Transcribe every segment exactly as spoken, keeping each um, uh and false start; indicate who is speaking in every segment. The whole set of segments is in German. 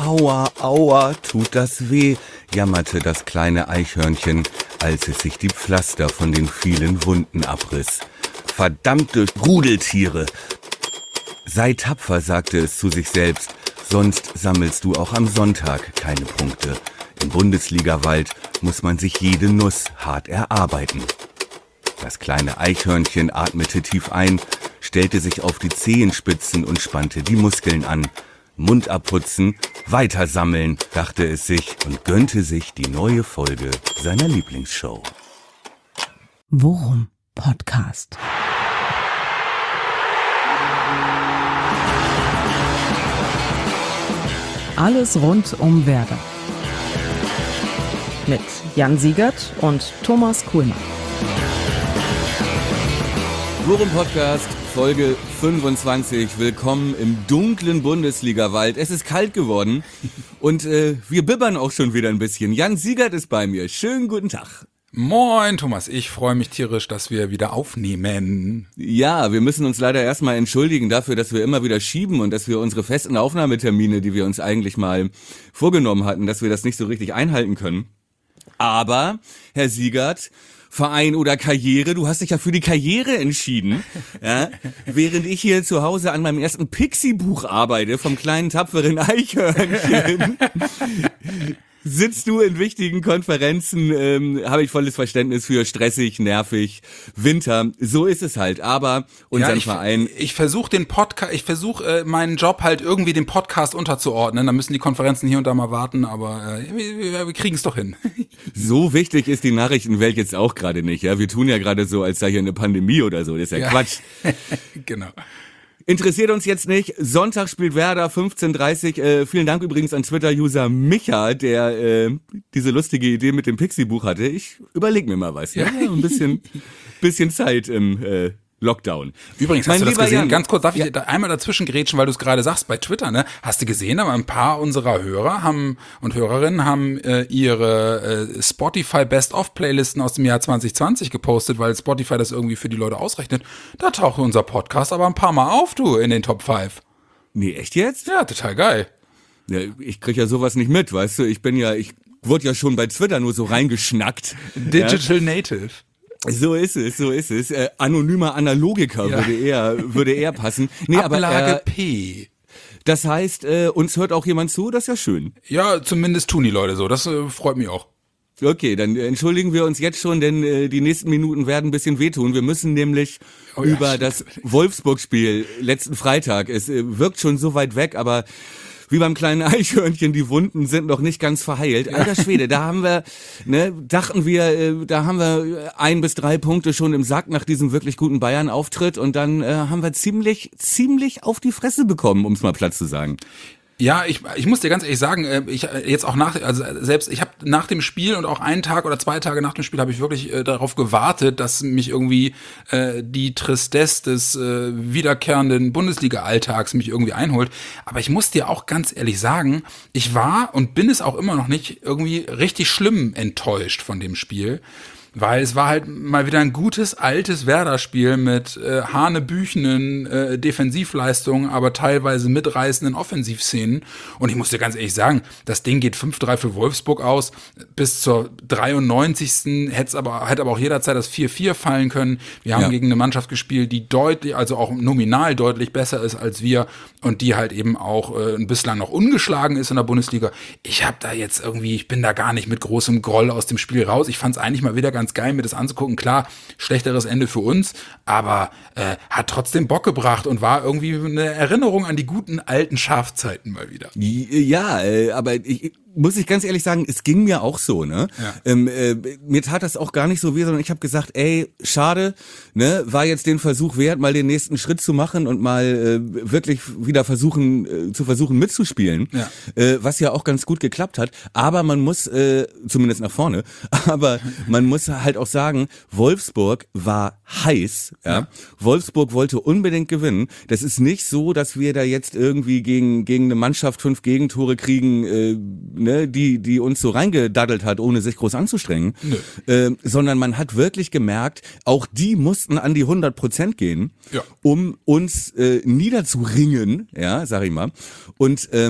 Speaker 1: Aua, aua, tut das weh, jammerte das kleine Eichhörnchen, als es sich die Pflaster von den vielen Wunden abriss. Verdammte Rudeltiere! Sei tapfer, sagte es zu sich selbst, sonst sammelst du auch am Sonntag keine Punkte. Im Bundesligawald muss man sich jede Nuss hart erarbeiten. Das kleine Eichhörnchen atmete tief ein, stellte sich auf die Zehenspitzen und spannte die Muskeln an. Mund abputzen, weiter sammeln, dachte es sich und gönnte sich die neue Folge seiner Lieblingsshow.
Speaker 2: Worum Podcast. Alles rund um Werder. Mit Jan Siegert und Thomas Kuhlmann.
Speaker 1: Worum Podcast, Folge fünfundzwanzig. Willkommen im dunklen Bundesligawald. Es ist kalt geworden und äh, wir bibbern auch schon wieder ein bisschen. Jan Siegert ist bei mir. Schönen guten Tag.
Speaker 3: Moin Thomas, ich freue mich tierisch, dass wir wieder aufnehmen.
Speaker 1: Ja, wir müssen uns leider erstmal entschuldigen dafür, dass wir immer wieder schieben und dass wir unsere festen Aufnahmetermine, die wir uns eigentlich mal vorgenommen hatten, dass wir das nicht so richtig einhalten können. Aber, Herr Siegert, Verein oder Karriere, du hast dich ja für die Karriere entschieden, ja, während ich hier zu Hause an meinem ersten Pixie-Buch arbeite, vom kleinen tapferen Eichhörnchen. Sitzt du in wichtigen Konferenzen, ähm, habe ich volles Verständnis für, stressig, nervig, Winter, so ist es halt, aber unseren
Speaker 3: ja, ich,
Speaker 1: Verein...
Speaker 3: Ich versuche den Podcast, ich versuche äh, meinen Job halt irgendwie dem Podcast unterzuordnen, da müssen die Konferenzen hier und da mal warten, aber äh, wir, wir kriegen es doch hin.
Speaker 1: So wichtig ist die Nachrichtenwelt jetzt auch gerade nicht, ja, wir tun ja gerade so, als sei hier eine Pandemie oder so, das ist ja, ja. Quatsch.
Speaker 3: Genau.
Speaker 1: Interessiert uns jetzt nicht. Sonntag spielt Werder, fünfzehn Uhr dreißig. Äh, vielen Dank übrigens an Twitter-User Micha, der äh, diese lustige Idee mit dem Pixie-Buch hatte. Ich überleg mir mal was. Ja, ja ein bisschen, bisschen Zeit im äh, Lockdown.
Speaker 3: Übrigens, hast
Speaker 1: mein
Speaker 3: du das gesehen?
Speaker 1: Jan,
Speaker 3: Ganz kurz, darf ich
Speaker 1: ja.
Speaker 3: da einmal dazwischen grätschen, weil du es gerade sagst, bei Twitter, ne? Hast du gesehen, aber ein paar unserer Hörer haben und Hörerinnen haben äh, ihre äh, Spotify Best-of-Playlisten aus dem Jahr zwanzig zwanzig gepostet, weil Spotify das irgendwie für die Leute ausrechnet. Da taucht unser Podcast aber ein paar Mal auf, du, in den Top fünf.
Speaker 1: Nee, echt jetzt?
Speaker 3: Ja, total geil.
Speaker 1: Ja, ich krieg ja sowas nicht mit, weißt du? Ich bin ja, ich wurde ja schon bei Twitter nur so reingeschnackt.
Speaker 3: Digital ja. Native.
Speaker 1: So ist es, so ist es. Äh, anonymer Analogiker ja. würde eher würde eher passen. Nee,
Speaker 3: Ablage
Speaker 1: aber, äh,
Speaker 3: P.
Speaker 1: Das heißt, äh, uns hört auch jemand zu, das ist ja schön.
Speaker 3: Ja, zumindest tun die Leute so, das äh, freut mich auch.
Speaker 1: Okay, dann entschuldigen wir uns jetzt schon, denn äh, die nächsten Minuten werden ein bisschen wehtun. Wir müssen nämlich oh ja, über das Wolfsburg-Spiel letzten Freitag, es äh, wirkt schon so weit weg, aber wie beim kleinen Eichhörnchen, die Wunden sind noch nicht ganz verheilt. Alter Schwede, da haben wir, ne, dachten wir, äh, da haben wir ein bis drei Punkte schon im Sack nach diesem wirklich guten Bayern-Auftritt und dann äh, haben wir ziemlich, ziemlich auf die Fresse bekommen, um es mal platt zu sagen.
Speaker 3: Ja, ich ich muss dir ganz ehrlich sagen, ich jetzt auch nach also selbst ich habe nach dem Spiel und auch einen Tag oder zwei Tage nach dem Spiel habe ich wirklich äh, darauf gewartet, dass mich irgendwie äh, die Tristesse des äh, wiederkehrenden Bundesliga-Alltags mich irgendwie einholt. Aber ich muss dir auch ganz ehrlich sagen, ich war und bin es auch immer noch nicht irgendwie richtig schlimm enttäuscht von dem Spiel. Weil es war halt mal wieder ein gutes, altes Werder-Spiel mit äh, hanebüchenen äh, Defensivleistungen, aber teilweise mitreißenden Offensivszenen. Und ich muss dir ganz ehrlich sagen, das Ding geht fünf drei für Wolfsburg aus. Bis zur dreiundneunzigsten hätte es aber, hätte aber auch jederzeit das vier vier fallen können. Wir haben ja. gegen eine Mannschaft gespielt, die deutlich, also auch nominal deutlich besser ist als wir und die halt eben auch äh, bislang noch ungeschlagen ist in der Bundesliga. Ich habe da jetzt irgendwie, ich bin da gar nicht mit großem Groll aus dem Spiel raus. Ich fand es eigentlich mal wieder ganz geil, mir das anzugucken. Klar, schlechteres Ende für uns, aber äh, hat trotzdem Bock gebracht und war irgendwie eine Erinnerung an die guten alten Schafzeiten mal wieder.
Speaker 1: Ja, äh, aber ich muss ich ganz ehrlich sagen, es ging mir auch so, ne? Ja. Ähm, äh, mir tat das auch gar nicht so weh, sondern ich habe gesagt, ey, schade, ne? War jetzt den Versuch wert, mal den nächsten Schritt zu machen und mal äh, wirklich wieder versuchen, äh, zu versuchen mitzuspielen, ja. Äh, was ja auch ganz gut geklappt hat. Aber man muss, äh, zumindest nach vorne, aber man muss halt auch sagen, Wolfsburg war heiß, ja? Ja. Wolfsburg wollte unbedingt gewinnen. Das ist nicht so, dass wir da jetzt irgendwie gegen gegen eine Mannschaft fünf Gegentore kriegen, äh, ne, die die uns so reingedaddelt hat, ohne sich groß anzustrengen, äh, sondern man hat wirklich gemerkt, auch die mussten an die hundert Prozent gehen, ja. um uns äh, niederzuringen, ja, sag ich mal. Und ähm,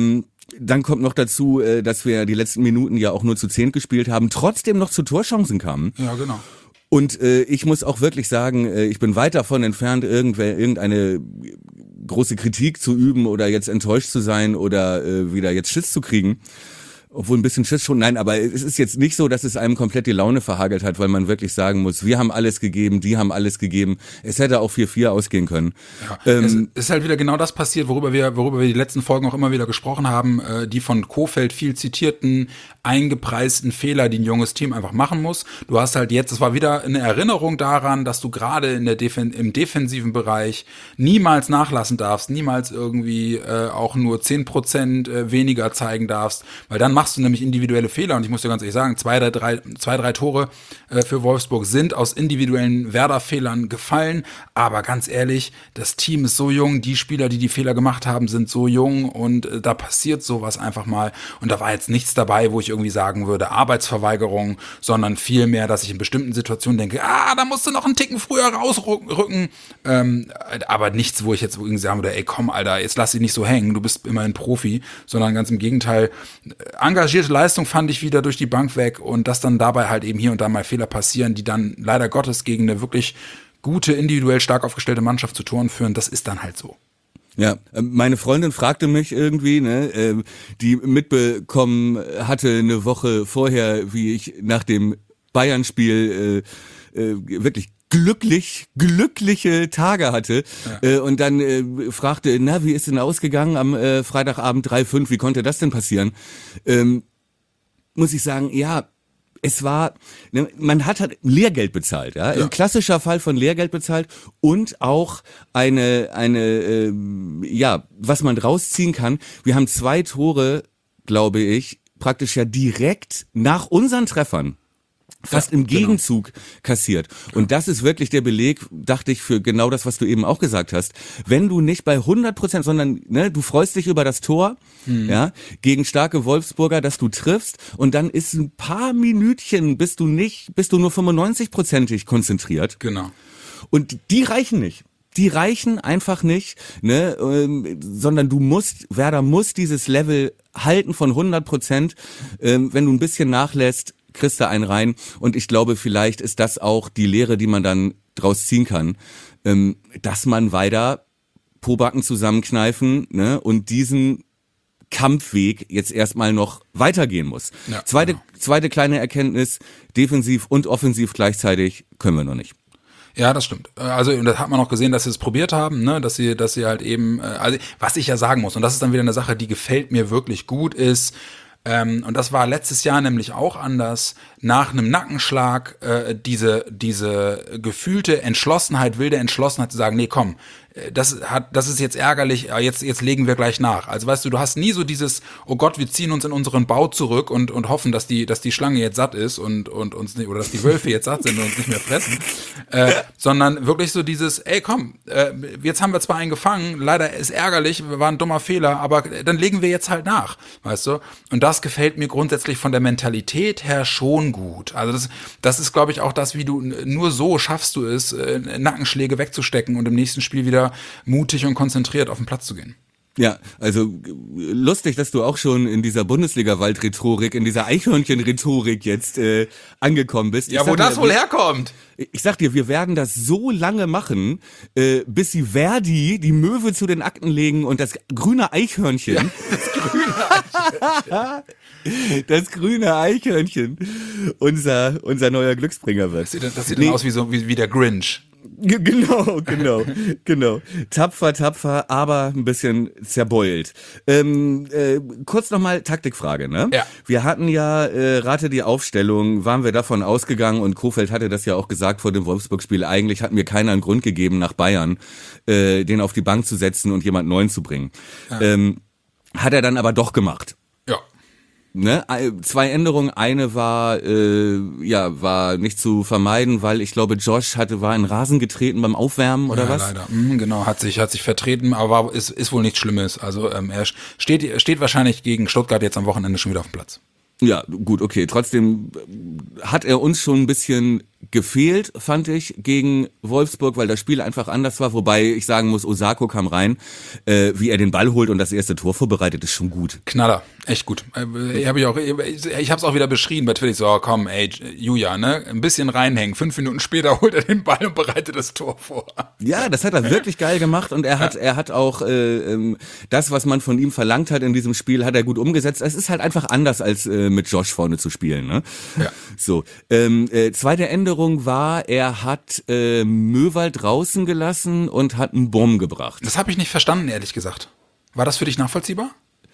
Speaker 1: dann kommt noch dazu, äh, dass wir die letzten Minuten ja auch nur zu zehn gespielt haben, trotzdem noch zu Torchancen kamen.
Speaker 3: Ja, genau.
Speaker 1: Und äh, ich muss auch wirklich sagen, äh, ich bin weit davon entfernt, irgendwer, irgendeine große Kritik zu üben oder jetzt enttäuscht zu sein oder äh, wieder jetzt Schiss zu kriegen. Obwohl ein bisschen Schiss schon, nein, aber es ist jetzt nicht so, dass es einem komplett die Laune verhagelt hat, weil man wirklich sagen muss, wir haben alles gegeben, die haben alles gegeben. Es hätte auch vier vier ausgehen können.
Speaker 3: Ja,
Speaker 1: ähm,
Speaker 3: es ist halt wieder genau das passiert, worüber wir, worüber wir die letzten Folgen auch immer wieder gesprochen haben, äh, die von Kohfeldt viel zitierten, eingepreisten Fehler, die ein junges Team einfach machen muss. Du hast halt jetzt, es war wieder eine Erinnerung daran, dass du gerade in der Defen- im defensiven Bereich niemals nachlassen darfst, niemals irgendwie äh, auch nur zehn Prozent äh, weniger zeigen darfst, weil dann machst du nämlich individuelle Fehler und ich muss dir ganz ehrlich sagen, zwei, drei, drei, zwei, drei Tore äh, für Wolfsburg sind aus individuellen Werder-Fehlern gefallen, aber ganz ehrlich, das Team ist so jung, die Spieler, die die Fehler gemacht haben, sind so jung und äh, da passiert sowas einfach mal und da war jetzt nichts dabei, wo ich irgendwie sagen würde, Arbeitsverweigerung, sondern vielmehr, dass ich in bestimmten Situationen denke, ah, da musst du noch einen Ticken früher rausrücken, ähm, aber nichts, wo ich jetzt irgendwie sagen würde, ey, komm, Alter, jetzt lass dich nicht so hängen, du bist immerhin Profi, sondern ganz im Gegenteil, engagierte Leistung fand ich wieder durch die Bank weg und dass dann dabei halt eben hier und da mal Fehler passieren, die dann leider Gottes gegen eine wirklich gute, individuell stark aufgestellte Mannschaft zu Toren führen, das ist dann halt so.
Speaker 1: Ja, meine Freundin fragte mich irgendwie, ne, die mitbekommen hatte eine Woche vorher, wie ich nach dem Bayern-Spiel äh, äh, wirklich glücklich, glückliche Tage hatte ja. äh, und dann äh, fragte, na, wie ist denn ausgegangen am äh, Freitagabend drei fünf, wie konnte das denn passieren? Ähm, muss ich sagen, ja, es war, ne, man hat halt Lehrgeld bezahlt, ja? ja, ein klassischer Fall von Lehrgeld bezahlt und auch eine, eine, äh, ja, was man draus ziehen kann. Wir haben zwei Tore, glaube ich, praktisch ja direkt nach unseren Treffern fast ja, im Gegenzug genau. kassiert. Und das ist wirklich der Beleg, dachte ich, für genau das, was du eben auch gesagt hast. Wenn du nicht bei hundert Prozent, sondern ne, du freust dich über das Tor, mhm. ja, gegen starke Wolfsburger, dass du triffst und dann ist ein paar Minütchen, bist du nicht, bist du nur fünfundneunzig-prozentig konzentriert.
Speaker 3: Genau.
Speaker 1: Und die reichen nicht. Die reichen einfach nicht, ne, ähm, sondern du musst, Werder muss dieses Level halten von hundert Prozent. Ähm, wenn du ein bisschen nachlässt, kriegst du einen rein. Und ich glaube, vielleicht ist das auch die Lehre, die man dann draus ziehen kann, ähm, dass man weiter Pobacken zusammenkneifen, ne, und diesen Kampfweg jetzt erstmal noch weitergehen muss. Ja, zweite, genau. zweite kleine Erkenntnis, defensiv und offensiv gleichzeitig können wir noch nicht.
Speaker 3: Ja, das stimmt. Also das hat man auch gesehen, dass sie es probiert haben, ne, dass sie, dass sie halt eben, also was ich ja sagen muss, und das ist dann wieder eine Sache, die gefällt mir wirklich gut, ist, ähm, und das war letztes Jahr nämlich auch anders, nach einem Nackenschlag äh, diese, diese gefühlte Entschlossenheit, wilde Entschlossenheit zu sagen, nee, komm, das hat, das ist jetzt ärgerlich, jetzt, jetzt legen wir gleich nach. Also weißt du, du hast nie so dieses, oh Gott, wir ziehen uns in unseren Bau zurück und, und hoffen, dass die, dass die Schlange jetzt satt ist und, und uns nicht, oder dass die Wölfe jetzt satt sind und uns nicht mehr fressen, äh, sondern wirklich so dieses, ey, komm, äh, jetzt haben wir zwar einen gefangen, leider ist ärgerlich, war ein dummer Fehler, aber dann legen wir jetzt halt nach, weißt du? Und das gefällt mir grundsätzlich von der Mentalität her schon gut. Also das, das ist, glaube ich, auch das, wie du, nur so schaffst du es, äh, Nackenschläge wegzustecken und im nächsten Spiel wieder mutig und konzentriert auf den Platz zu gehen.
Speaker 1: Ja, also lustig, dass du auch schon in dieser Bundesliga-Wald-Rhetorik, in dieser Eichhörnchen-Rhetorik jetzt äh, angekommen bist. Ich
Speaker 3: ja, wo das dir, wohl herkommt.
Speaker 1: Ich sag dir, wir werden das so lange machen, äh, bis sie Verdi die Möwe zu den Akten legen und das grüne Eichhörnchen. Ja, das grüne Eichhörnchen. Das grüne Eichhörnchen unser, unser neuer Glücksbringer wird.
Speaker 3: Das sieht, das sieht nee. dann aus wie, so, wie, wie der Grinch.
Speaker 1: Genau, genau, genau. Tapfer, tapfer, aber ein bisschen zerbeult. Ähm, äh, kurz nochmal Taktikfrage, ne?
Speaker 3: Ja.
Speaker 1: Wir hatten ja, äh, rate die Aufstellung, waren wir davon ausgegangen und Kohfeldt hatte das ja auch gesagt vor dem Wolfsburg-Spiel, eigentlich hat mir keiner einen Grund gegeben, nach Bayern äh, den auf die Bank zu setzen und jemand Neuen zu bringen. Ja. Ähm, hat er dann aber doch gemacht.
Speaker 3: Ja.
Speaker 1: Ne, zwei Änderungen. Eine war, äh, ja, war nicht zu vermeiden, weil ich glaube, Josh hatte, war in Rasen getreten beim Aufwärmen oder
Speaker 3: ja,
Speaker 1: was?
Speaker 3: Leider. Mhm, genau, hat sich, hat sich vertreten, aber war, ist, ist wohl nichts Schlimmes. Also ähm, er steht, steht wahrscheinlich gegen Stuttgart jetzt am Wochenende schon wieder auf dem Platz.
Speaker 1: Ja, gut, okay. Trotzdem hat er uns schon ein bisschen gefehlt, fand ich, gegen Wolfsburg, weil das Spiel einfach anders war. Wobei ich sagen muss, Osako kam rein, äh, wie er den Ball holt und das erste Tor vorbereitet, ist schon gut.
Speaker 3: Knaller, echt gut. Ich habe ich auch, ich habe es auch wieder beschrieben bei Twitter. So, komm, ey, Julia, ne, ein bisschen reinhängen. Fünf Minuten später holt er den Ball und bereitet das Tor vor.
Speaker 1: Ja, das hat er wirklich geil gemacht und er hat, er hat auch äh, ähm, das, was man von ihm verlangt hat in diesem Spiel, hat er gut umgesetzt. Es ist halt einfach anders, als äh, mit Josh vorne zu spielen. Ne?
Speaker 3: Ja.
Speaker 1: So, ähm, äh, zweite Änderung war, er hat äh, Möwald draußen gelassen und hat einen Bomb gebracht.
Speaker 3: Das habe ich nicht verstanden, ehrlich gesagt. War das für dich nachvollziehbar?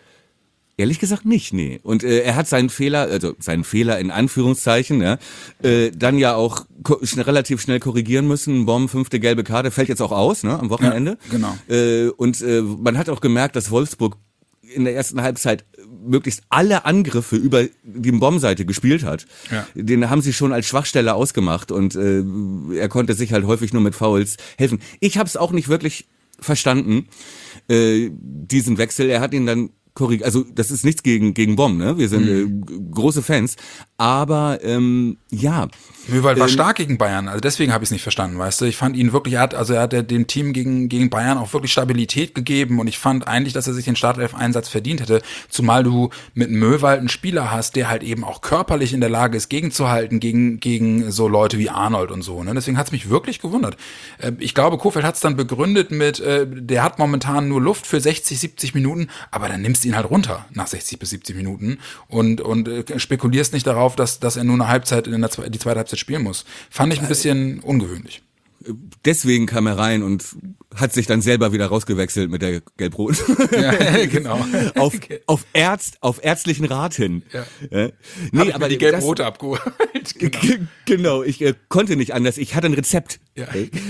Speaker 1: Ehrlich gesagt nicht, nee. Und äh, er hat seinen Fehler, also seinen Fehler in Anführungszeichen, ja, äh, dann ja auch ko- schnell, relativ schnell korrigieren müssen. Bomb, fünfte gelbe Karte, fällt jetzt auch aus, ne, am Wochenende.
Speaker 3: Ja, genau.
Speaker 1: Äh, und äh, man hat auch gemerkt, dass Wolfsburg in der ersten Halbzeit möglichst alle Angriffe über die Bombenseite gespielt hat.
Speaker 3: Ja.
Speaker 1: Den haben sie schon als Schwachstelle ausgemacht und äh, er konnte sich halt häufig nur mit Fouls helfen. Ich habe es auch nicht wirklich verstanden, äh, diesen Wechsel. Er hat ihn dann korrigiert. Also das ist nichts gegen gegen Bomb, ne? Wir sind mhm. äh, g- große Fans. Aber ähm, ja.
Speaker 3: Möwald war
Speaker 1: ähm,
Speaker 3: stark gegen Bayern, also deswegen habe ich es nicht verstanden, weißt du. Ich fand ihn wirklich, er hat, also er hat dem Team gegen gegen Bayern auch wirklich Stabilität gegeben und ich fand eigentlich, dass er sich den Startelf-Einsatz verdient hätte, zumal du mit Möwald einen Spieler hast, der halt eben auch körperlich in der Lage ist, gegenzuhalten gegen gegen so Leute wie Arnold und so. Ne? Deswegen hat es mich wirklich gewundert. Äh, ich glaube, Kohfeldt hat es dann begründet mit, äh, der hat momentan nur Luft für sechzig, siebzig Minuten, aber dann nimmst du ihn halt runter nach sechzig bis siebzig Minuten und und äh, spekulierst nicht darauf, dass dass er nur eine Halbzeit in der Zwe- die zweite Halbzeit spielen muss. Fand ich ein bisschen ungewöhnlich.
Speaker 1: Deswegen kam er rein und hat sich dann selber wieder rausgewechselt mit der Gelb-Rot.
Speaker 3: Ja, genau.
Speaker 1: auf, auf, Ärzt, auf ärztlichen Rat hin.
Speaker 3: Ja.
Speaker 1: Ja.
Speaker 3: Nee, Hab ich aber die Gelb-Rote abgeholt.
Speaker 1: Genau, G- genau. ich äh, konnte nicht anders. Ich hatte ein Rezept.
Speaker 3: Ja.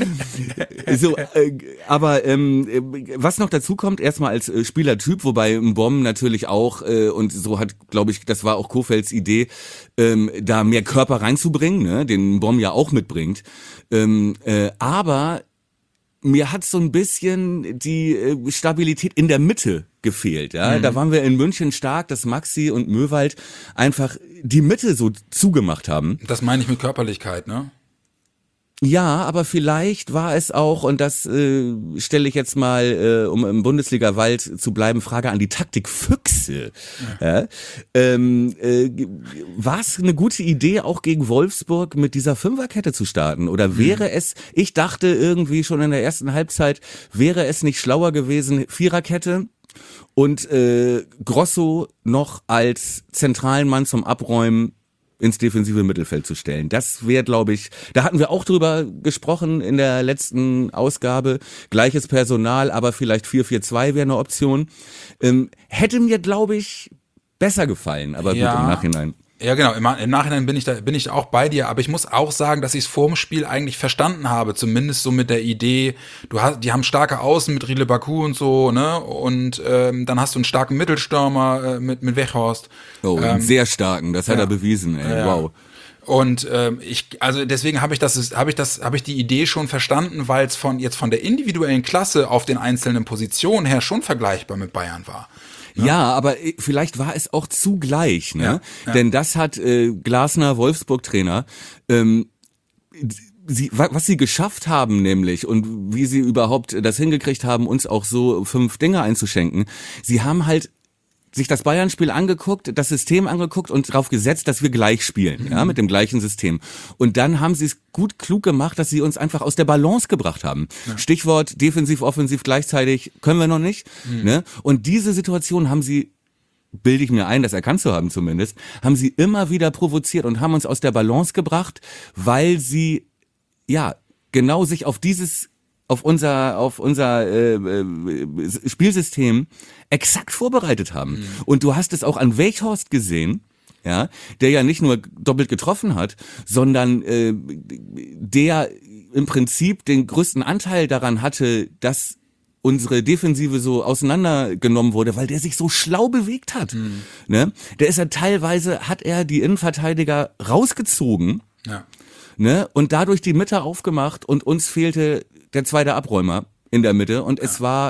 Speaker 1: So, äh, aber ähm, was noch dazu kommt, erstmal als äh, Spielertyp, wobei Bomb natürlich auch, äh, und so hat, glaube ich, das war auch Kohfeldts Idee, ähm, da mehr Körper reinzubringen, ne, den Bomb ja auch mitbringt. Ähm, äh, aber mir hat so ein bisschen die äh, Stabilität in der Mitte gefehlt. Ja, mhm. Da waren wir in München stark, dass Maxi und Möwald einfach die Mitte so zugemacht haben.
Speaker 3: Das meine ich mit Körperlichkeit, ne?
Speaker 1: Ja, aber vielleicht war es auch, und das äh, stelle ich jetzt mal, äh, um im Bundesliga-Wald zu bleiben, Frage an die Taktikfüchse. Ja. Ja, ähm, äh, war es eine gute Idee, auch gegen Wolfsburg mit dieser Fünferkette zu starten? Oder wäre mhm. es, ich dachte irgendwie schon in der ersten Halbzeit, wäre es nicht schlauer gewesen, Viererkette und äh, Grosso noch als zentralen Mann zum Abräumen ins defensive Mittelfeld zu stellen. Das wäre, glaube ich, da hatten wir auch drüber gesprochen in der letzten Ausgabe, gleiches Personal, aber vielleicht vier vier zwei wäre eine Option. Ähm, hätte mir, glaube ich, besser gefallen, aber
Speaker 3: ja.
Speaker 1: gut, im Nachhinein.
Speaker 3: Ja, genau. Im, Im Nachhinein bin ich da, bin ich auch bei dir. Aber ich muss auch sagen, dass ich es vor dem Spiel eigentlich verstanden habe. Zumindest so mit der Idee, du hast, die haben starke Außen mit Riedle Baku und so, ne? Und ähm, dann hast du einen starken Mittelstürmer äh, mit mit Weghorst.
Speaker 1: Oh,
Speaker 3: ähm,
Speaker 1: einen sehr starken. Das hat
Speaker 3: ja.
Speaker 1: er bewiesen. Ey.
Speaker 3: Ja.
Speaker 1: Wow.
Speaker 3: Und ähm, ich, also deswegen habe ich das, habe ich das, habe ich die Idee schon verstanden, weil es von jetzt von der individuellen Klasse auf den einzelnen Positionen her schon vergleichbar mit Bayern war.
Speaker 1: Ja, ja, aber vielleicht war es auch zugleich, ne?
Speaker 3: Ja, ja.
Speaker 1: Denn das hat äh, Glasner, Wolfsburg-Trainer, ähm, sie, was sie geschafft haben nämlich und wie sie überhaupt das hingekriegt haben, uns auch so fünf Dinge einzuschenken, sie haben halt sich das Bayern-Spiel angeguckt, das System angeguckt und darauf gesetzt, dass wir gleich spielen, ja, mit dem gleichen System. Und dann haben sie es gut klug gemacht, dass sie uns einfach aus der Balance gebracht haben. Ja. Stichwort defensiv, offensiv gleichzeitig können wir noch nicht. Mhm. Ne? Und diese Situation haben sie, bilde ich mir ein, das erkannt zu haben zumindest, haben sie immer wieder provoziert und haben uns aus der Balance gebracht, weil sie, ja, genau sich auf dieses auf unser auf unser äh, äh, Spielsystem exakt vorbereitet haben. Mhm. Und du hast es auch an Weghorst gesehen, ja, der ja nicht nur doppelt getroffen hat, sondern äh, der im Prinzip den größten Anteil daran hatte, dass unsere Defensive so auseinandergenommen wurde, weil der sich so schlau bewegt hat. Mhm. Ne? Der ist ja teilweise, hat er die Innenverteidiger rausgezogen,
Speaker 3: ja.
Speaker 1: ne? Und dadurch die Mitte aufgemacht und uns fehlte der zweite Abräumer in der Mitte und ja. es war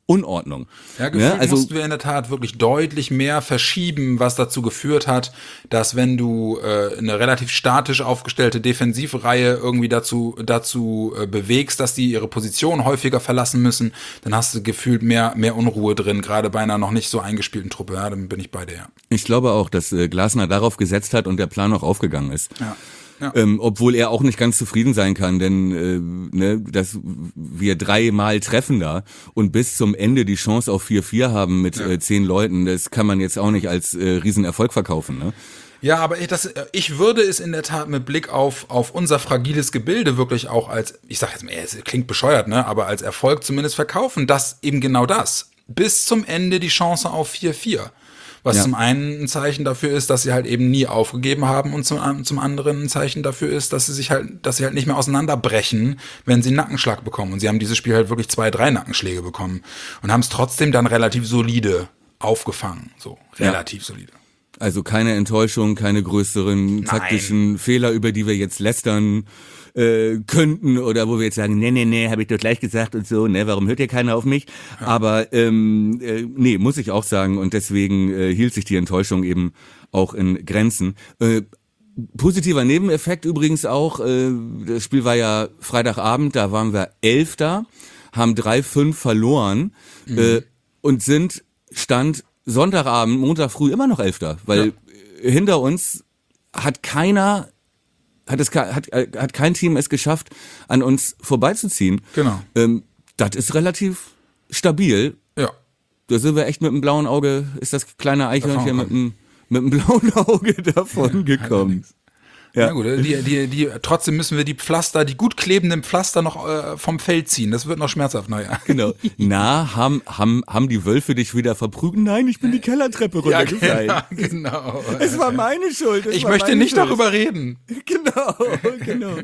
Speaker 1: Unordnung.
Speaker 3: Ja, gefühlt
Speaker 1: ne? Also,
Speaker 3: mussten wir in der Tat wirklich deutlich mehr verschieben, was dazu geführt hat, dass wenn du äh, eine relativ statisch aufgestellte Defensivreihe irgendwie dazu dazu äh, bewegst, dass die ihre Position häufiger verlassen müssen, dann hast du gefühlt mehr mehr Unruhe drin, gerade bei einer noch nicht so eingespielten Truppe. Ja, dann bin ich bei dir. Ja.
Speaker 1: Ich glaube auch, dass äh, Glasner darauf gesetzt hat und der Plan auch aufgegangen ist.
Speaker 3: Ja. Ja.
Speaker 1: Ähm, obwohl er auch nicht ganz zufrieden sein kann, denn äh, ne, dass wir dreimal treffen da und bis zum Ende die Chance auf vier vier haben mit ja. äh, zehn Leuten, das kann man jetzt auch nicht als äh, Riesenerfolg verkaufen. Ne?
Speaker 3: Ja, aber ich, das, ich würde es in der Tat mit Blick auf, auf unser fragiles Gebilde wirklich auch als, ich sag jetzt mal, es klingt bescheuert, ne, aber als Erfolg zumindest verkaufen, dass eben genau das, bis zum Ende die Chance auf vier vier. Was ja. zum einen ein Zeichen dafür ist, dass sie halt eben nie aufgegeben haben und zum, zum anderen ein Zeichen dafür ist, dass sie sich halt, dass sie halt nicht mehr auseinanderbrechen, wenn sie einen Nackenschlag bekommen. Und sie haben dieses Spiel halt wirklich zwei, drei Nackenschläge bekommen und haben es trotzdem dann relativ solide aufgefangen. So, relativ ja. solide.
Speaker 1: Also keine Enttäuschung, keine größeren
Speaker 3: Nein.
Speaker 1: taktischen Fehler, über die wir jetzt lästern äh, könnten oder wo wir jetzt sagen, nee, nee, nee, habe ich doch gleich gesagt und so, ne, warum hört ihr keiner auf mich? Ja. Aber ähm, äh, nee, muss ich auch sagen und deswegen äh, hielt sich die Enttäuschung eben auch in Grenzen. Äh, positiver Nebeneffekt übrigens auch, äh, das Spiel war ja Freitagabend, da waren wir Elfter, haben drei fünf verloren mhm. äh, und sind Stand Sonntagabend, Montag früh immer noch Elfter, weil ja. hinter uns hat keiner, hat es hat, hat kein Team es geschafft, an uns vorbeizuziehen.
Speaker 3: Genau.
Speaker 1: Ähm, das ist relativ stabil.
Speaker 3: Ja.
Speaker 1: Da sind wir echt mit dem blauen Auge, ist das kleine Eichhörnchen mit dem, mit dem blauen Auge davon ja, gekommen.
Speaker 3: Ja. Na gut, die, die, die, trotzdem müssen wir die Pflaster, die gut klebenden Pflaster noch äh, vom Feld ziehen. Das wird noch schmerzhaft, naja.
Speaker 1: Genau. Na, haben, haben, haben die Wölfe dich wieder verprügelt? Nein, ich bin die Kellertreppe runtergefallen.
Speaker 3: Ja, genau, genau.
Speaker 1: Es war meine Schuld.
Speaker 3: Ich möchte nicht Schuld. darüber reden.
Speaker 1: Genau, genau.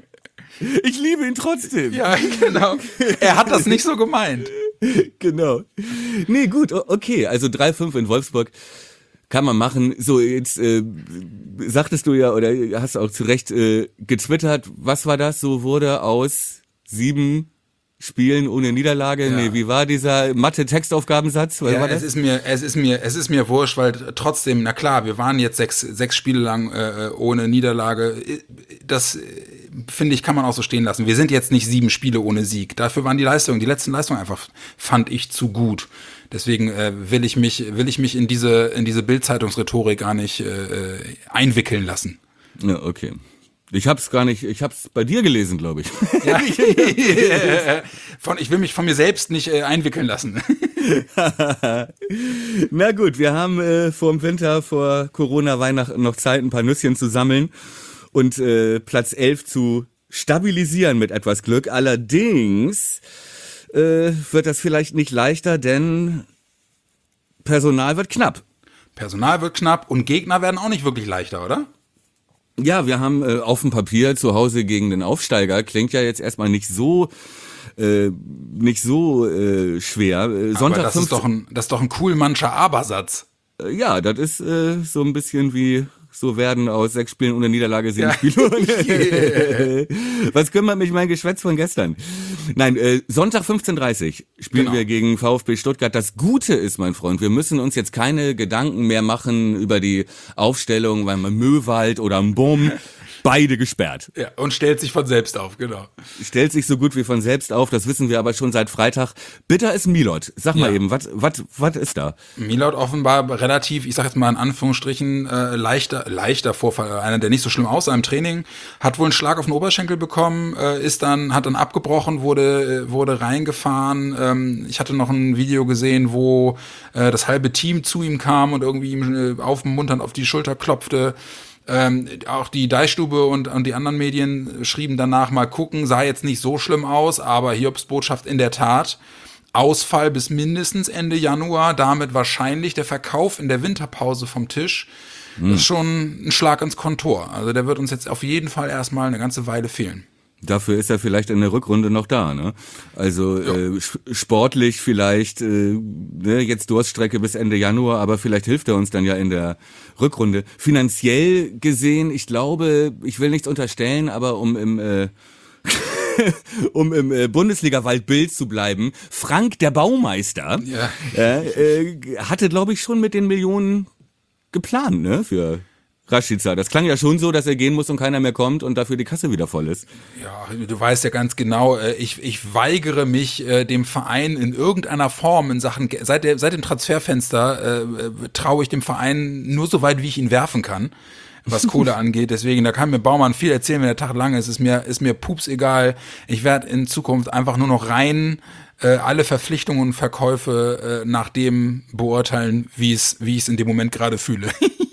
Speaker 1: Ich liebe ihn trotzdem.
Speaker 3: Ja, genau. Er hat das nicht so gemeint.
Speaker 1: Genau. Nee, gut, okay. Also drei fünf in Wolfsburg. Kann man machen. So, jetzt äh, sagtest du ja, oder hast auch zu Recht äh, getwittert, was war das? So wurde aus sieben Spielen ohne Niederlage. Ja. Nee, wie war dieser Mathe-Textaufgabensatz? Was
Speaker 3: ja,
Speaker 1: war das?
Speaker 3: es ist mir, es ist mir, es ist mir wurscht, weil trotzdem, na klar, wir waren jetzt sechs, sechs Spiele lang äh, ohne Niederlage. Das, finde ich, kann man auch so stehen lassen. Wir sind jetzt nicht sieben Spiele ohne Sieg. Dafür waren die Leistungen, die letzten Leistungen einfach, fand ich, zu gut. Deswegen äh, will ich mich, will ich mich in diese, in diese Bild-Zeitungsrhetorik gar nicht äh, einwickeln lassen.
Speaker 1: Ja, okay. Ich hab's gar nicht, ich hab's bei dir gelesen, glaube ich.
Speaker 3: Ja, von, ich will mich von mir selbst nicht äh, einwickeln lassen.
Speaker 1: Na gut, wir haben äh, vor dem Winter, vor Corona, Weihnachten noch Zeit, ein paar Nüsschen zu sammeln und äh, Platz elf zu stabilisieren mit etwas Glück. Allerdings äh, wird das vielleicht nicht leichter, denn Personal wird knapp.
Speaker 3: Personal wird knapp und Gegner werden auch nicht wirklich leichter, oder?
Speaker 1: Ja, wir haben äh, auf dem Papier zu Hause gegen den Aufsteiger, klingt ja jetzt erstmal nicht so äh, nicht so äh, schwer. Äh, Sonntag
Speaker 3: Aber das ist doch ein, das ist doch ein Kuhlmannscher Abersatz.
Speaker 1: Äh, ja, das ist äh, so ein bisschen wie so werden aus sechs Spielen ohne Niederlage sieben ja. Spiele. Was kümmert mich mein Geschwätz von gestern? Nein, äh, Sonntag fünfzehn Uhr dreißig spielen genau. wir gegen VfB Stuttgart. Das Gute ist, mein Freund, wir müssen uns jetzt keine Gedanken mehr machen über die Aufstellung, weil man Möwald oder Mbom, beide gesperrt.
Speaker 3: Ja, und stellt sich von selbst auf, genau.
Speaker 1: Stellt sich so gut wie von selbst auf, das wissen wir aber schon seit Freitag. Bitter ist Milot. Sag mal ja. eben, was was was ist da?
Speaker 3: Milot offenbar relativ, ich sag jetzt mal in Anführungsstrichen, äh, leichter leichter Vorfall, einer, der nicht so schlimm aussah im Training, hat wohl einen Schlag auf den Oberschenkel bekommen, äh, ist dann, hat dann abgebrochen, wurde äh, wurde reingefahren. Ähm, ich hatte noch ein Video gesehen, wo äh, das halbe Team zu ihm kam und irgendwie ihm äh, aufmunternd auf die Schulter klopfte. Ähm, auch die Deichstube und, und die anderen Medien schrieben danach, mal gucken, sah jetzt nicht so schlimm aus, aber Hiobs Botschaft in der Tat, Ausfall bis mindestens Ende Januar, damit wahrscheinlich der Verkauf in der Winterpause vom Tisch. Hm. Das ist schon ein Schlag ins Kontor. Also der wird uns jetzt auf jeden Fall erstmal eine ganze Weile fehlen.
Speaker 1: Dafür ist er vielleicht in der Rückrunde noch da, ne? Also ja. äh, sportlich vielleicht äh, ne, jetzt Durststrecke bis Ende Januar, aber vielleicht hilft er uns dann ja in der Rückrunde. Finanziell gesehen, ich glaube, ich will nichts unterstellen, aber um im äh, um im äh, Bundesliga-Waldbild zu bleiben, Frank der Baumeister
Speaker 3: Ja.
Speaker 1: äh, äh, hatte, glaube ich, schon mit den Millionen geplant, ne, für Rashica. Das klang ja schon so, dass er gehen muss und keiner mehr kommt und dafür die Kasse wieder voll ist.
Speaker 3: Ja, du weißt ja ganz genau, äh, ich, ich weigere mich, äh, dem Verein in irgendeiner Form in Sachen, seit, der, seit dem Transferfenster äh, traue ich dem Verein nur so weit, wie ich ihn werfen kann, was Kohle angeht. Deswegen, da kann mir Baumann viel erzählen, wenn der Tag lang ist. Ist mir, ist mir pups egal. Ich werde in Zukunft einfach nur noch rein äh, alle Verpflichtungen und Verkäufe äh, nach dem beurteilen, wie es, wie ich es in dem Moment gerade fühle.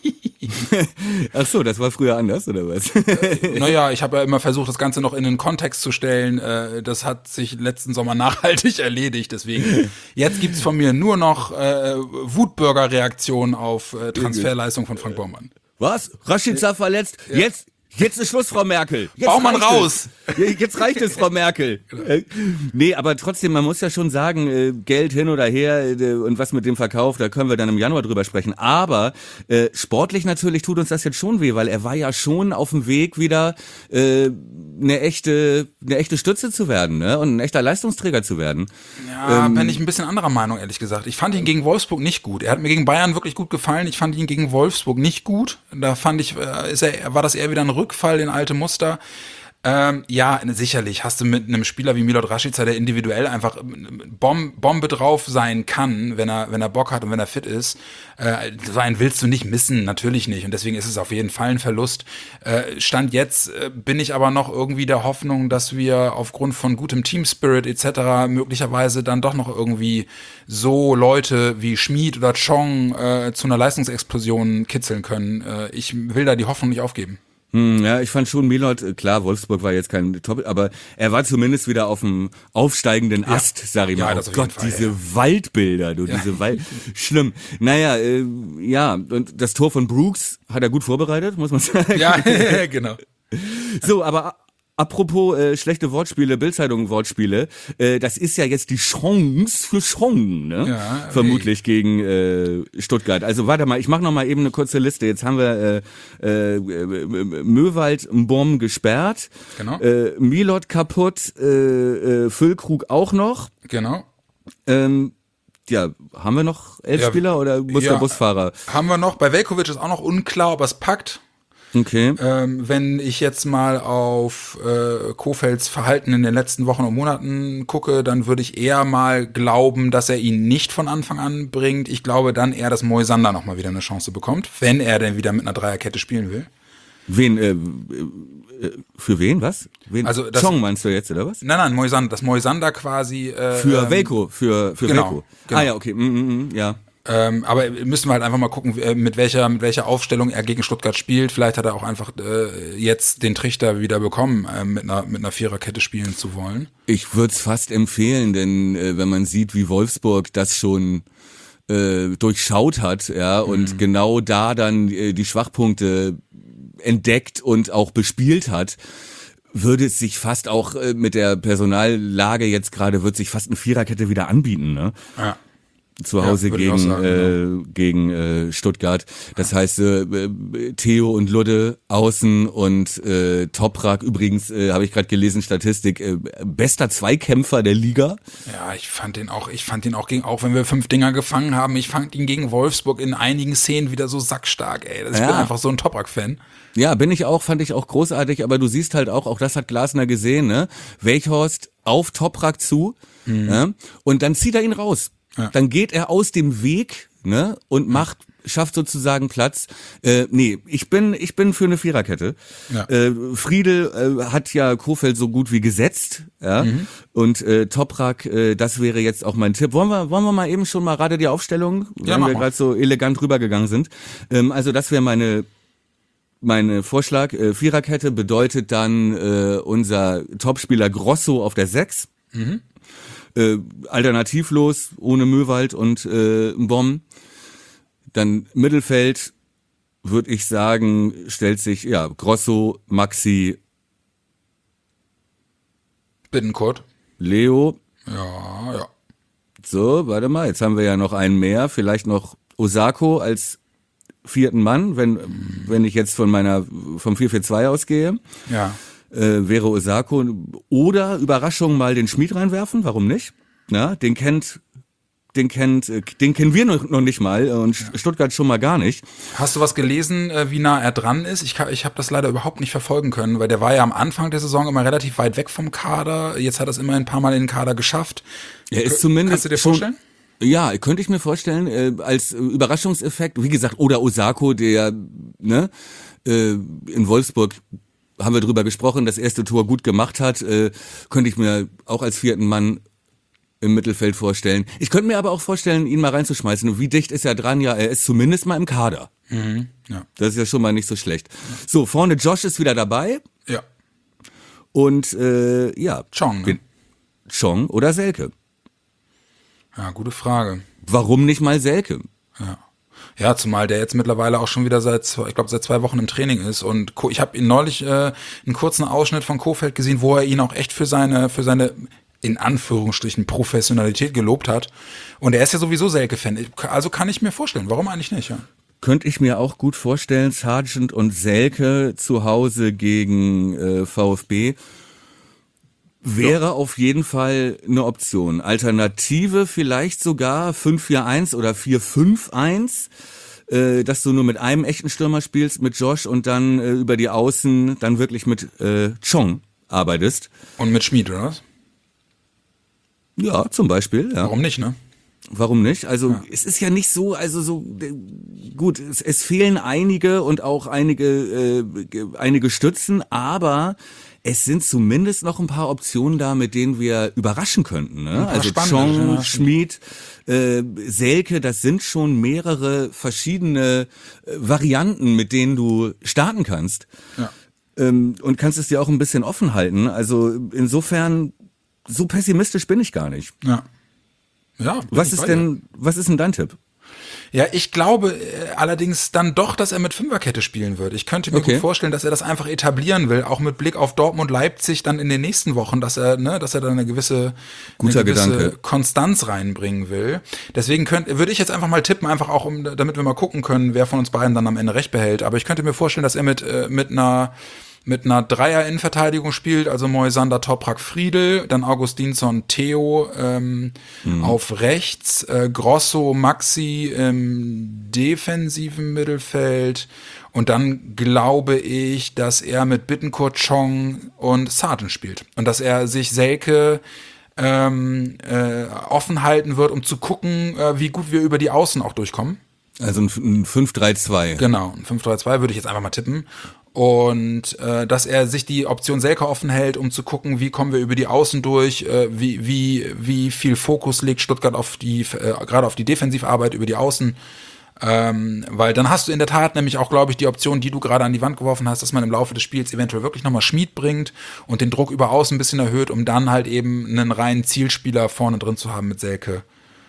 Speaker 1: Ach so, das war früher anders, oder was?
Speaker 3: Naja, ich habe ja immer versucht, das Ganze noch in den Kontext zu stellen. Äh, das hat sich letzten Sommer nachhaltig erledigt. Deswegen, jetzt gibt's von mir nur noch äh, Wutbürger-Reaktionen auf äh, Transferleistung von Frank Baumann.
Speaker 1: Was? Rashica verletzt? Ja. Jetzt, jetzt ist Schluss, Frau Merkel. Jetzt
Speaker 3: Baumann
Speaker 1: reicht
Speaker 3: raus!
Speaker 1: Es. Jetzt reicht es, Frau Merkel. Äh, nee, aber trotzdem, man muss ja schon sagen, äh, Geld hin oder her äh, und was mit dem Verkauf, da können wir dann im Januar drüber sprechen. Aber äh, sportlich natürlich tut uns das jetzt schon weh, weil er war ja schon auf dem Weg wieder äh, eine echte, eine echte Stütze zu werden, ne? Und ein echter Leistungsträger zu werden.
Speaker 3: Ja, ähm, bin ich ein bisschen anderer Meinung, ehrlich gesagt. Ich fand ihn gegen Wolfsburg nicht gut. Er hat mir gegen Bayern wirklich gut gefallen. Ich fand ihn gegen Wolfsburg nicht gut. Da fand ich, äh, ist er, war das eher wieder ein Rückfall in alte Muster. Ähm, ja, sicherlich hast du mit einem Spieler wie Milot Rashica, der individuell einfach Bom- Bombe drauf sein kann, wenn er, wenn er Bock hat und wenn er fit ist. Äh, so einen willst du nicht missen, natürlich nicht. Und deswegen ist es auf jeden Fall ein Verlust. Äh, Stand jetzt äh, bin ich aber noch irgendwie der Hoffnung, dass wir aufgrund von gutem Teamspirit et cetera möglicherweise dann doch noch irgendwie so Leute wie Schmid oder Chong äh, zu einer Leistungsexplosion kitzeln können. Äh, ich will da die Hoffnung nicht aufgeben.
Speaker 1: Hm, ja, ich fand schon Milot, klar, Wolfsburg war jetzt kein Top, aber er war zumindest wieder auf dem aufsteigenden Ast, ja. sag ich mal.
Speaker 3: Ja,
Speaker 1: oh
Speaker 3: das auf
Speaker 1: Gott,
Speaker 3: jeden Fall,
Speaker 1: diese
Speaker 3: ja.
Speaker 1: Waldbilder, du,
Speaker 3: Ja.
Speaker 1: diese Wald, schlimm. Naja, äh, ja, und das Tor von Brooks hat er gut vorbereitet, muss man sagen.
Speaker 3: Ja, genau.
Speaker 1: So, aber apropos äh, schlechte Wortspiele, Bild-Zeitung-Wortspiele, äh, das ist ja jetzt die Chance für Chong, ne?
Speaker 3: Ja,
Speaker 1: Vermutlich gegen äh, Stuttgart. Also warte mal, ich mache noch mal eben eine kurze Liste. Jetzt haben wir äh, äh, Möwald Mbom gesperrt,
Speaker 3: Genau.
Speaker 1: äh, Milot kaputt, äh, äh, Füllkrug auch noch.
Speaker 3: Genau.
Speaker 1: Ähm, ja, haben wir noch elf
Speaker 3: Ja,
Speaker 1: Spieler oder muss
Speaker 3: ja,
Speaker 1: der Busfahrer?
Speaker 3: Haben wir noch. Bei Veljkovic ist auch noch unklar, ob er es packt.
Speaker 1: Okay.
Speaker 3: Ähm, wenn ich jetzt mal auf äh, Kofelds Verhalten in den letzten Wochen und Monaten gucke, dann würde ich eher mal glauben, dass er ihn nicht von Anfang an bringt. Ich glaube dann eher, dass Moisander noch mal wieder eine Chance bekommt, wenn er denn wieder mit einer Dreierkette spielen will.
Speaker 1: Wen, äh, äh, für wen, was? Wen?
Speaker 3: Also das-
Speaker 1: Chong meinst du jetzt, oder was?
Speaker 3: Nein, nein, Moisander, dass Moisander quasi äh,
Speaker 1: Für
Speaker 3: ähm,
Speaker 1: Velko, für, für
Speaker 3: genau,
Speaker 1: Velko.
Speaker 3: genau.
Speaker 1: Ah ja, okay, mm, mm, mm, ja.
Speaker 3: Ähm, aber müssen wir halt einfach mal gucken, mit welcher, mit welcher Aufstellung er gegen Stuttgart spielt. Vielleicht hat er auch einfach äh, jetzt den Trichter wieder bekommen, äh, mit einer mit einer Viererkette spielen zu wollen.
Speaker 1: Ich würde es fast empfehlen, denn äh, wenn man sieht, wie Wolfsburg das schon äh, durchschaut hat, ja, und
Speaker 3: Mhm.
Speaker 1: genau da dann äh, die Schwachpunkte entdeckt und auch bespielt hat, würde es sich fast auch äh, mit der Personallage jetzt gerade, wird sich fast eine Viererkette wieder anbieten, ne?
Speaker 3: Ja.
Speaker 1: Zu Hause
Speaker 3: Ja, würde ich auch
Speaker 1: gegen
Speaker 3: sagen,
Speaker 1: äh, gegen äh, Stuttgart. Das heißt äh, äh, Theo und Ludde außen und äh, Toprak übrigens äh, habe ich gerade gelesen Statistik äh, bester Zweikämpfer der Liga.
Speaker 3: Ja, ich fand den auch, ich fand den auch gegen, auch wenn wir fünf Dinger gefangen haben, ich fand ihn gegen Wolfsburg in einigen Szenen wieder so sackstark, ey. Ich
Speaker 1: Ja.
Speaker 3: bin einfach so ein Toprak-Fan.
Speaker 1: Ja, bin ich auch, fand ich auch großartig, aber du siehst halt auch, auch das hat Glasner gesehen, ne? Weghorst auf Toprak zu, ne? Und dann zieht er ihn raus.
Speaker 3: Ja.
Speaker 1: Dann geht er aus dem Weg, ne? Und macht, schafft sozusagen Platz. Äh, nee, ich bin, ich bin für eine Viererkette.
Speaker 3: Ja.
Speaker 1: Äh, Friedel äh, hat ja Kofeld so gut wie gesetzt, ja.
Speaker 3: Mhm.
Speaker 1: Und äh, Toprak, äh, das wäre jetzt auch mein Tipp. Wollen wir, wollen wir mal eben schon mal gerade die Aufstellung,
Speaker 3: Ja,
Speaker 1: wenn
Speaker 3: mach
Speaker 1: wir
Speaker 3: mal.
Speaker 1: gerade so elegant rübergegangen sind. Ähm, also das wäre meine Mein Vorschlag, äh, Viererkette bedeutet dann äh, unser Topspieler Grosso auf der sechs.
Speaker 3: Mhm.
Speaker 1: Äh, alternativlos, ohne Möwald und äh, Mbom. Dann Mittelfeld, würde ich sagen, stellt sich, ja, Grosso, Maxi,
Speaker 3: Bittenkurt.
Speaker 1: Leo.
Speaker 3: Ja, ja.
Speaker 1: So, warte mal, jetzt haben wir ja noch einen mehr. Vielleicht noch Osako als vierten Mann, wenn, wenn ich jetzt von meiner, vom vier vier zwei ausgehe.
Speaker 3: Ja.
Speaker 1: äh, wäre Osako. Oder Überraschung mal den Schmied reinwerfen, warum nicht? Na, den kennt, den kennt, den kennen wir noch, noch nicht mal und ja. Stuttgart schon mal gar nicht.
Speaker 3: Hast du was gelesen, wie nah er dran ist? Ich, ich habe das leider überhaupt nicht verfolgen können, weil der war ja am Anfang der Saison immer relativ weit weg vom Kader. Jetzt hat er es immer ein paar Mal in den Kader geschafft.
Speaker 1: Er ist zumindest
Speaker 3: Kannst du dir vorstellen?
Speaker 1: Schon, ja, könnte ich mir vorstellen, äh, als Überraschungseffekt. Wie gesagt, oder Osako, der ne, äh, in Wolfsburg haben wir drüber gesprochen, das erste Tor gut gemacht hat, äh, könnte ich mir auch als vierten Mann im Mittelfeld vorstellen. Ich könnte mir aber auch vorstellen, ihn mal reinzuschmeißen. Wie dicht ist er dran? Ja, er ist zumindest mal im Kader.
Speaker 3: Mhm, ja.
Speaker 1: Das ist ja schon mal nicht so schlecht. So, vorne Josh ist wieder dabei.
Speaker 3: Ja.
Speaker 1: Und äh, ja.
Speaker 3: Chong. Ne?
Speaker 1: Chong oder Selke?
Speaker 3: Ja, gute Frage.
Speaker 1: Warum nicht mal Selke?
Speaker 3: Ja. Ja, zumal der jetzt mittlerweile auch schon wieder seit, ich glaube, seit zwei Wochen im Training ist. Und ich habe ihn neulich äh, einen kurzen Ausschnitt von Kohfeldt gesehen, wo er ihn auch echt für seine, für seine in Anführungsstrichen Professionalität gelobt hat. Und er ist ja sowieso Selke-Fan. Also kann ich mir vorstellen. Warum eigentlich nicht? Ja?
Speaker 1: Könnte ich mir auch gut vorstellen, Sargent und Selke zu Hause gegen äh, VfB wäre ja. auf jeden Fall eine Option. Alternative vielleicht sogar fünf vier eins oder vier fünf eins, äh, dass du nur mit einem echten Stürmer spielst, mit Josh und dann äh, über die Außen dann wirklich mit äh, Chong arbeitest.
Speaker 3: Und mit Schmied, oder was?
Speaker 1: Ja, zum Beispiel. Ja.
Speaker 3: Warum nicht, ne?
Speaker 1: Warum nicht? Also
Speaker 3: ja.
Speaker 1: es ist ja nicht so, also so gut, es, es fehlen einige und auch einige äh, einige Stützen, aber es sind zumindest noch ein paar Optionen da, mit denen wir überraschen könnten. Ne? Also Chong, ja, Schmied, äh, Selke, das sind schon mehrere verschiedene äh, Varianten, mit denen du starten kannst.
Speaker 3: Ja.
Speaker 1: Ähm, und kannst es dir auch ein bisschen offen halten. Also insofern, so pessimistisch bin ich gar nicht.
Speaker 3: Ja. Ja,
Speaker 1: was ist denn, was ist denn dein Tipp?
Speaker 3: Ja, ich glaube äh, allerdings dann doch, dass er mit Fünferkette spielen wird. Ich könnte mir
Speaker 1: okay.
Speaker 3: gut vorstellen, dass er das einfach etablieren will, auch mit Blick auf Dortmund, Leipzig dann in den nächsten Wochen, dass er, ne, dass er dann eine gewisse,
Speaker 1: Guter
Speaker 3: eine gewisse
Speaker 1: Gedanke.
Speaker 3: Konstanz reinbringen will. Deswegen könnte, würde ich jetzt einfach mal tippen, einfach auch, um, damit wir mal gucken können, wer von uns beiden dann am Ende recht behält. Aber ich könnte mir vorstellen, dass er mit äh, mit einer mit einer Dreier-Innenverteidigung spielt, also Moisander, Toprak, Friedel, dann Augustinsson, Theo ähm, mhm. auf rechts, äh, Grosso, Maxi im defensiven Mittelfeld und dann glaube ich, dass er mit Bittencourt, Chong und Sargent spielt und dass er sich Selke ähm, äh, offen halten wird, um zu gucken, äh, wie gut wir über die Außen auch durchkommen.
Speaker 1: Also ein fünf drei zwei.
Speaker 3: Genau, ein fünf drei zwei würde ich jetzt einfach mal tippen. Und äh, dass er sich die Option Selke offen hält, um zu gucken, wie kommen wir über die Außen durch, äh, wie wie wie viel Fokus legt Stuttgart auf die äh, gerade auf die Defensivarbeit über die Außen, ähm, weil dann hast du in der Tat nämlich auch, glaube ich, die Option, die du gerade an die Wand geworfen hast, dass man im Laufe des Spiels eventuell wirklich nochmal Schmied bringt und den Druck über Außen ein bisschen erhöht, um dann halt eben einen reinen Zielspieler vorne drin zu haben mit Selke.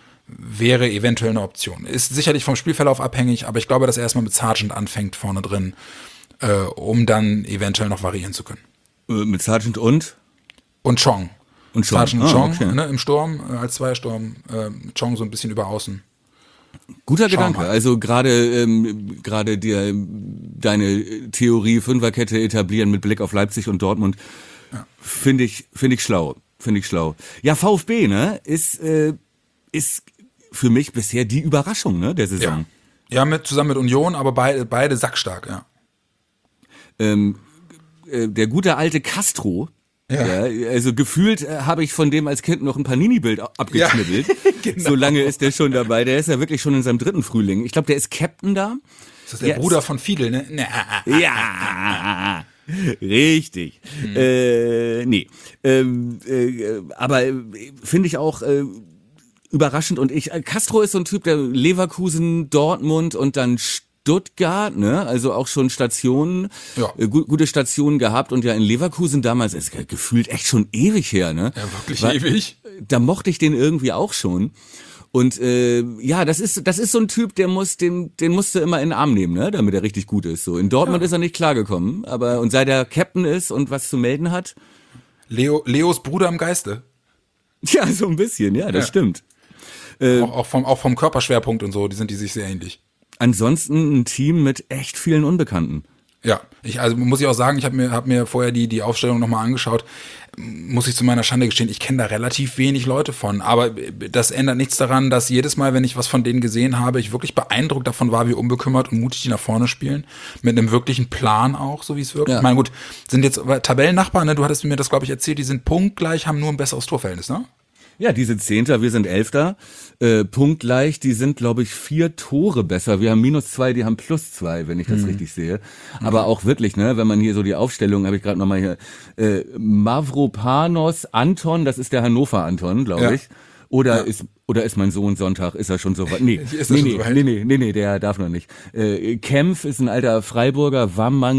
Speaker 3: Wäre eventuell eine Option. Ist sicherlich vom Spielverlauf abhängig, aber ich glaube, dass er erstmal mit Sargent anfängt vorne drin. Äh, um dann eventuell noch variieren zu können.
Speaker 1: Äh, mit Sargent und?
Speaker 3: Und Chong.
Speaker 1: Und Chong.
Speaker 3: Sargent
Speaker 1: ah,
Speaker 3: Chong
Speaker 1: okay.
Speaker 3: ne, im Sturm, äh, als Zweiersturm. Äh, Chong so ein bisschen über außen.
Speaker 1: Guter
Speaker 3: Schau
Speaker 1: Gedanke.
Speaker 3: mal.
Speaker 1: Also gerade ähm, gerade dir deine Theorie Fünferkette etablieren mit Blick auf Leipzig und Dortmund ja. finde ich finde ich schlau. Finde ich schlau. Ja, VfB, ne, ist äh, ist für mich bisher die Überraschung, ne, der Saison.
Speaker 3: Ja, ja mit, zusammen mit Union, aber beide, beide sackstark, ja.
Speaker 1: Ähm, äh, der gute alte Castro, ja. Ja, also gefühlt äh, habe ich von dem als Kind noch ein Panini-Bild abgeknibbelt. Ja, genau. So lange ist der schon dabei. Der ist ja wirklich schon in seinem dritten Frühling. Ich glaube, der ist Captain da.
Speaker 3: Ist das der
Speaker 1: ja,
Speaker 3: Bruder von Fiedel, ne?
Speaker 1: Ja, richtig. Hm. Äh, nee. Ähm, äh, aber äh, finde ich auch äh, überraschend. Und ich, äh, Castro ist so ein Typ, der Leverkusen, Dortmund und dann Stuttgart, ne, also auch schon Stationen,
Speaker 3: ja.
Speaker 1: äh, gu- gute Stationen gehabt und ja in Leverkusen damals, ist gefühlt echt schon ewig her, ne?
Speaker 3: Ja, wirklich
Speaker 1: War,
Speaker 3: ewig.
Speaker 1: Da mochte ich den irgendwie auch schon. Und äh, ja, das ist das ist so ein Typ, der muss den den musst du immer in den Arm nehmen, ne, damit er richtig gut ist. So in Dortmund ja. ist er nicht klargekommen, aber und seit er Captain ist und was zu melden hat,
Speaker 3: Leo Leos Bruder im Geiste.
Speaker 1: Ja, so ein bisschen, ja, das
Speaker 3: ja.
Speaker 1: stimmt.
Speaker 3: Äh, auch, auch vom auch vom Körperschwerpunkt und so, die sind die sich sehr ähnlich.
Speaker 1: Ansonsten ein Team mit echt vielen Unbekannten.
Speaker 3: Ja, ich, also muss ich auch sagen, ich habe mir, hab mir vorher die, die Aufstellung nochmal angeschaut. Muss ich zu meiner Schande gestehen, ich kenne da relativ wenig Leute von. Aber das ändert nichts daran, dass jedes Mal, wenn ich was von denen gesehen habe, ich wirklich beeindruckt davon war, wie unbekümmert und mutig die nach vorne spielen. Mit einem wirklichen Plan auch, so wie es wirkt. Ja. Ich meine, gut, sind jetzt Tabellennachbarn, ne? Du hattest mir das, glaube ich, erzählt, die sind punktgleich, haben nur ein besseres Torverhältnis, ne?
Speaker 1: Ja, die sind Zehnter, wir sind Elfter, äh, punktgleich, die sind, glaube ich, vier Tore besser. Wir haben minus zwei, die haben plus zwei, wenn ich das mhm. richtig sehe. Aber auch wirklich, ne, wenn man hier so die Aufstellung, habe ich gerade nochmal hier, äh, Mavropanos Anton, das ist der Hannover Anton, glaube ja. ich. Oder ja. ist oder ist mein Sohn Sonntag, ist er schon so weit? Nee, ist nee, nee, so weit? nee, nee, nee, nee, der darf noch nicht. Äh, Kempf ist ein alter Freiburger,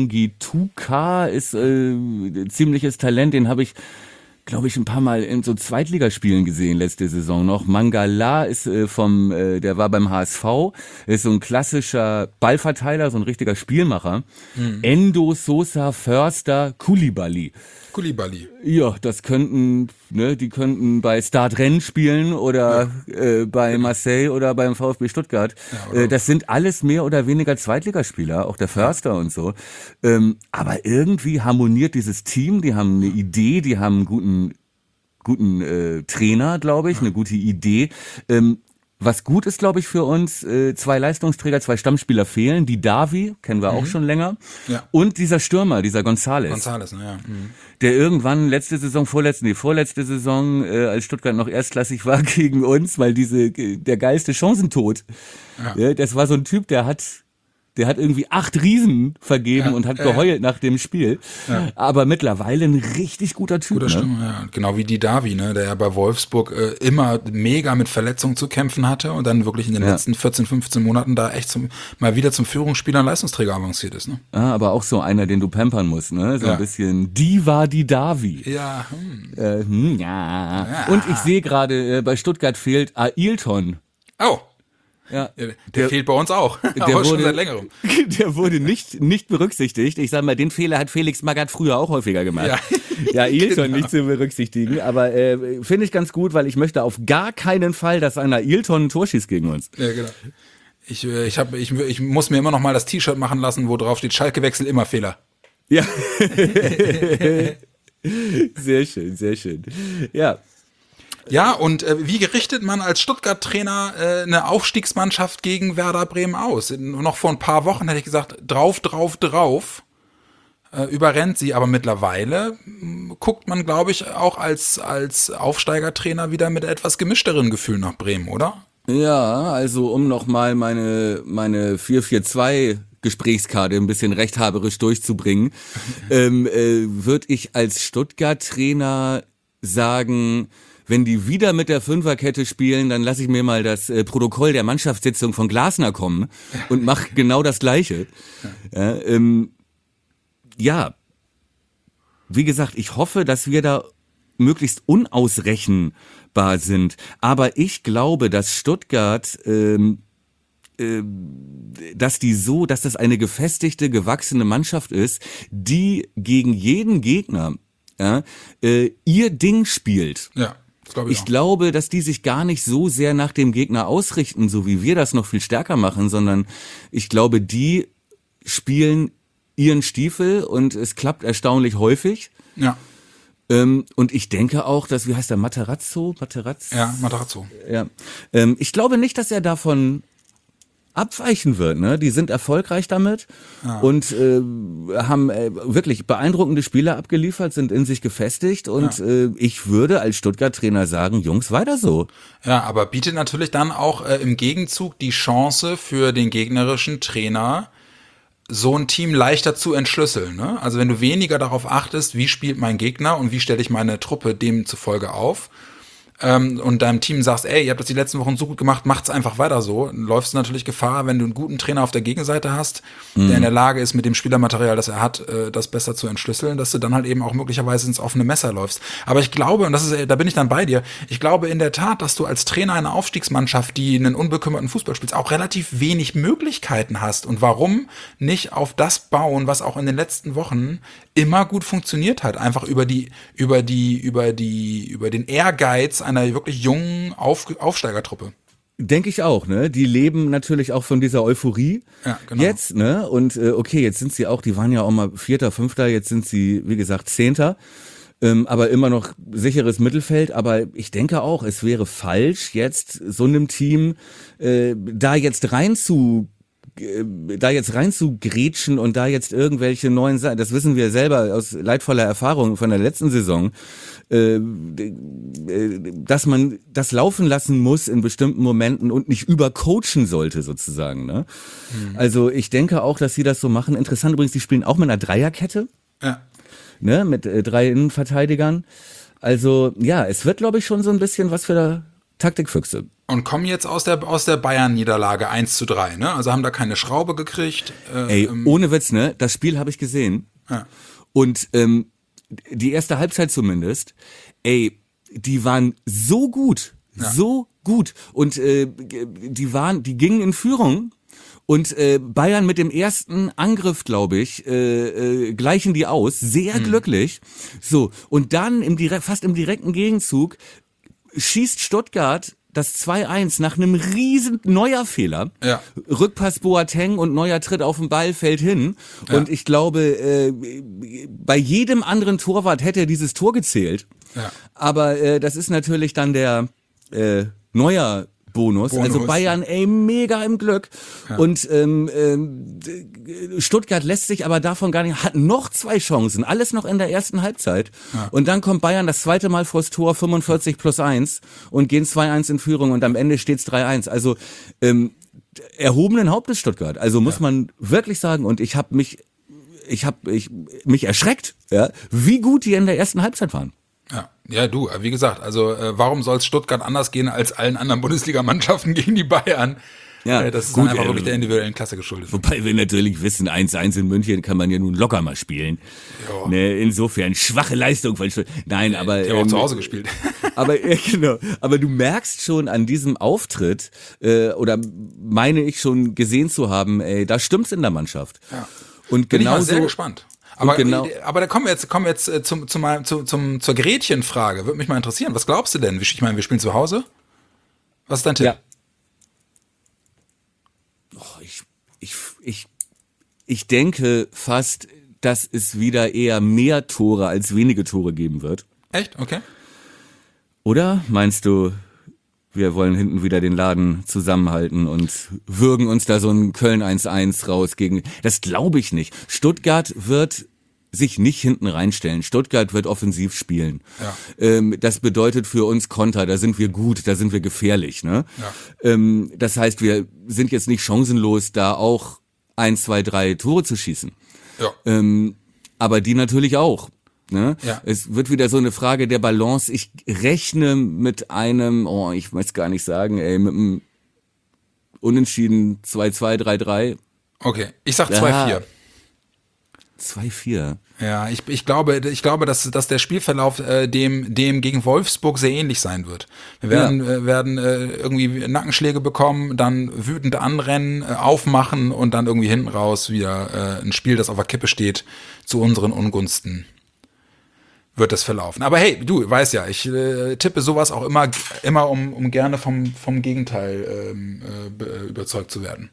Speaker 1: Wamangituka ist äh, ziemliches Talent, den habe ich glaube ich, ein paar Mal in so Zweitligaspielen gesehen letzte Saison noch. Mangala ist äh, vom, äh, der war beim H S V, ist so ein klassischer Ballverteiler, so ein richtiger Spielmacher. Mhm. Endo, Sosa, Förster, Koulibaly.
Speaker 3: Koulibaly.
Speaker 1: Ja, das könnten, ne, die könnten bei Stade Rennes spielen oder ja. äh, bei Marseille oder beim VfB Stuttgart. Ja, äh, das sind alles mehr oder weniger Zweitligaspieler, auch der Förster ja. und so. Ähm, aber irgendwie harmoniert dieses Team, die haben eine Idee, die haben einen guten, guten äh, Trainer, glaube ich, ja. eine gute Idee. Ähm, Was gut ist, glaube ich, für uns, äh, zwei Leistungsträger, zwei Stammspieler fehlen. Die Davi, kennen wir mhm. auch schon länger. Ja. Und dieser Stürmer, dieser González.
Speaker 3: González, ne, ja. Mhm.
Speaker 1: Der irgendwann letzte Saison, vorletzte, nee, vorletzte Saison, äh, als Stuttgart noch erstklassig war gegen uns, weil diese, der geilste Chancentod. Ja. Ja, das war so ein Typ, der hat... Der hat irgendwie acht Riesen vergeben ja, und hat geheult äh, nach dem Spiel. Ja. Aber mittlerweile ein richtig guter Typ.
Speaker 3: Guter
Speaker 1: ne?
Speaker 3: Stimme, ja. Genau wie die Davi, ne? Der ja bei Wolfsburg äh, immer mega mit Verletzungen zu kämpfen hatte und dann wirklich in den ja. letzten vierzehn, fünfzehn Monaten da echt zum, mal wieder zum Führungsspieler und Leistungsträger avanciert ist. Ne?
Speaker 1: Ah, aber auch so einer, den du pampern musst. Ne? So ja. ein bisschen, die war die Davi.
Speaker 3: Ja. Hm.
Speaker 1: Äh, hm, ja. ja. Und ich sehe gerade, äh, bei Stuttgart fehlt Ailton.
Speaker 3: Oh.
Speaker 1: Ja,
Speaker 3: der, der fehlt bei uns auch,
Speaker 1: der
Speaker 3: aber
Speaker 1: wurde,
Speaker 3: schon seit längerem.
Speaker 1: Der wurde nicht nicht berücksichtigt. Ich sag mal, den Fehler hat Felix Magath früher auch häufiger gemacht. Ja, ja Ailton genau. nicht zu berücksichtigen, aber äh, finde ich ganz gut, weil ich möchte auf gar keinen Fall, dass einer Ailton ein Tor schießt gegen uns.
Speaker 3: Ja, genau. Ich, ich, hab, ich, ich muss mir immer noch mal das T-Shirt machen lassen, wo drauf steht, Schalke-Wechsel immer Fehler.
Speaker 1: Ja. Sehr schön, sehr schön. Ja.
Speaker 3: Ja, und äh, wie richtet man als Stuttgart-Trainer äh, eine Aufstiegsmannschaft gegen Werder Bremen aus? Noch vor ein paar Wochen hätte ich gesagt, drauf, drauf, drauf, äh, überrennt sie. Aber mittlerweile mh, guckt man, glaube ich, auch als, als Aufsteigertrainer wieder mit etwas gemischteren Gefühlen nach Bremen, oder?
Speaker 1: Ja, also um nochmal meine, meine vier vier zwei Gesprächskarte ein bisschen rechthaberisch durchzubringen, ähm, äh, würde ich als Stuttgart-Trainer sagen, wenn die wieder mit der Fünferkette spielen, dann lasse ich mir mal das äh, Protokoll der Mannschaftssitzung von Glasner kommen und mache genau das Gleiche. Ja, ähm, ja, wie gesagt, ich hoffe, dass wir da möglichst unausrechenbar sind. Aber ich glaube, dass Stuttgart, ähm, äh, dass die so, dass das eine gefestigte, gewachsene Mannschaft ist, die gegen jeden Gegner ja, äh, ihr Ding spielt.
Speaker 3: Ja. Ich,
Speaker 1: ich glaube, dass die sich gar nicht so sehr nach dem Gegner ausrichten, so wie wir das noch viel stärker machen, sondern ich glaube, die spielen ihren Stiefel und es klappt erstaunlich häufig.
Speaker 3: Ja.
Speaker 1: Ähm, und ich denke auch, dass, wie heißt der, Materazzo? Materazzo?
Speaker 3: Ja, Materazzo.
Speaker 1: Ja. Ähm, ich glaube nicht, dass er davon abweichen wird, ne? Die sind erfolgreich damit ah. und äh, haben äh, wirklich beeindruckende Spieler abgeliefert, sind in sich gefestigt und ja. äh, ich würde als Stuttgart-Trainer sagen, Jungs, weiter so.
Speaker 3: Ja, aber bietet natürlich dann auch äh, im Gegenzug die Chance für den gegnerischen Trainer, so ein Team leichter zu entschlüsseln. Ne? Also wenn du weniger darauf achtest, wie spielt mein Gegner und wie stelle ich meine Truppe demzufolge auf, Ähm, und deinem Team sagst, ey, ihr habt das die letzten Wochen so gut gemacht, macht's einfach weiter so, dann läufst du natürlich Gefahr, wenn du einen guten Trainer auf der Gegenseite hast, mhm. der in der Lage ist, mit dem Spielermaterial, das er hat, äh, das besser zu entschlüsseln, dass du dann halt eben auch möglicherweise ins offene Messer läufst. Aber ich glaube, und das ist, da bin ich dann bei dir, ich glaube in der Tat, dass du als Trainer einer Aufstiegsmannschaft, die einen unbekümmerten Fußball spielt, auch relativ wenig Möglichkeiten hast. Und warum nicht auf das bauen, was auch in den letzten Wochen immer gut funktioniert hat, einfach über die, über die, über die, über den Ehrgeiz einer wirklich jungen Auf, Aufsteigertruppe.
Speaker 1: Denke ich auch, ne? Die leben natürlich auch von dieser Euphorie
Speaker 3: Ja, genau.
Speaker 1: jetzt, ne? Und äh, okay, jetzt sind sie auch, die waren ja auch mal Vierter, Fünfter, jetzt sind sie, wie gesagt, Zehnter. Ähm, aber immer noch sicheres Mittelfeld. Aber ich denke auch, es wäre falsch, jetzt so einem Team äh, da jetzt rein zu äh, da jetzt rein zu grätschen und da jetzt irgendwelche neuen Sachen, das wissen wir selber aus leidvoller Erfahrung von der letzten Saison, äh, dass man das laufen lassen muss in bestimmten Momenten und nicht übercoachen sollte sozusagen. Ne? Mhm. Also ich denke auch, dass sie das so machen. Interessant übrigens, die spielen auch mit einer Dreierkette.
Speaker 3: Ja.
Speaker 1: Ne, mit äh, drei Innenverteidigern. Also ja, es wird, glaube ich, schon so ein bisschen was für Taktikfüchse.
Speaker 3: Und kommen jetzt aus der aus der Bayern-Niederlage eins zu drei, ne? Also haben da keine Schraube gekriegt.
Speaker 1: Äh, Ey, ähm, ohne Witz, ne? Das Spiel habe ich gesehen.
Speaker 3: Ja.
Speaker 1: Und ähm, die erste Halbzeit zumindest, ey, die waren so gut, ja. so gut. Und äh, die waren, die gingen in Führung. Und äh, Bayern mit dem ersten Angriff, glaube ich, äh, äh, gleichen die aus, sehr hm. glücklich. So, und dann im direkt, fast im direkten Gegenzug schießt Stuttgart das zwei eins nach einem riesen Neuer-Fehler.
Speaker 3: Ja.
Speaker 1: Rückpass Boateng und Neuer tritt auf den Ball, fällt hin. Ja. Und ich glaube, äh, bei jedem anderen Torwart hätte er dieses Tor gezählt.
Speaker 3: Ja.
Speaker 1: Aber äh, das ist natürlich dann der äh, Neuer Bonus.
Speaker 3: Bonus.
Speaker 1: Also Bayern, ey, mega im Glück. Ja. Und ähm, ähm, Stuttgart lässt sich aber davon gar nicht, hat noch zwei Chancen, alles noch in der ersten Halbzeit. Ja. Und dann kommt Bayern das zweite Mal vors Tor, fünfundvierzig plus eins und gehen zwei eins in Führung und am Ende steht's drei eins. Also ähm, erhobenen Hauptes Stuttgart. Also muss ja. man wirklich sagen, und ich habe mich, ich habe ich, mich erschreckt, ja, wie gut die in der ersten Halbzeit waren.
Speaker 3: Ja, ja, du, wie gesagt, also äh, warum soll es Stuttgart anders gehen als allen anderen Bundesligamannschaften gegen die Bayern?
Speaker 1: Ja,
Speaker 3: äh, das ist
Speaker 1: gut,
Speaker 3: einfach
Speaker 1: äh,
Speaker 3: wirklich der individuellen Klasse geschuldet.
Speaker 1: Wobei wir natürlich wissen, eins eins in München kann man ja nun locker mal spielen. Ne, insofern schwache Leistung von Stuttgart. Nein, aber
Speaker 3: ich habe auch
Speaker 1: ähm,
Speaker 3: zu Hause gespielt.
Speaker 1: Aber äh, genau, aber du merkst schon an diesem Auftritt äh, oder meine ich schon gesehen zu haben, ey, da stimmt's in der Mannschaft.
Speaker 3: Ja.
Speaker 1: Und
Speaker 3: bin
Speaker 1: genau
Speaker 3: ich mal sehr
Speaker 1: so,
Speaker 3: gespannt. Aber,
Speaker 1: genau,
Speaker 3: aber da kommen wir jetzt, kommen wir jetzt äh, zum, zum, zum, zum, zur Gretchenfrage. Würde mich mal interessieren. Was glaubst du denn? Ich meine, wir spielen zu Hause. Was ist dein Tipp?
Speaker 1: Ja. Oh, ich, ich, ich, ich denke fast, dass es wieder eher mehr Tore als wenige Tore geben wird.
Speaker 3: Echt? Okay.
Speaker 1: Oder meinst du, wir wollen hinten wieder den Laden zusammenhalten und würgen uns da so ein Köln eins eins raus gegen... Das glaube ich nicht. Stuttgart wird sich nicht hinten reinstellen. Stuttgart wird offensiv spielen.
Speaker 3: Ja.
Speaker 1: Ähm, das bedeutet für uns Konter, da sind wir gut, da sind wir gefährlich. Ne?
Speaker 3: Ja.
Speaker 1: Ähm, das heißt, wir sind jetzt nicht chancenlos, da auch ein, zwei, drei Tore zu schießen.
Speaker 3: Ja.
Speaker 1: Ähm, aber die natürlich auch. Ne?
Speaker 3: Ja.
Speaker 1: Es wird wieder so eine Frage der Balance. Ich rechne mit einem, oh, ich weiß gar nicht sagen, ey, mit einem Unentschieden zwei zwei, drei drei.
Speaker 3: Okay, ich sag zwei vier.
Speaker 1: zwei vier.
Speaker 3: Ja, ich, ich glaube, ich glaube, dass, dass der Spielverlauf äh, dem, dem gegen Wolfsburg sehr ähnlich sein wird. Wir werden, ja. äh, werden äh, irgendwie Nackenschläge bekommen, dann wütend anrennen, äh, aufmachen und dann irgendwie hinten raus wieder äh, ein Spiel, das auf der Kippe steht, zu unseren Ungunsten wird das verlaufen. Aber hey, du weißt ja, ich äh, tippe sowas auch immer, immer um, um gerne vom, vom Gegenteil ähm, äh, überzeugt zu werden.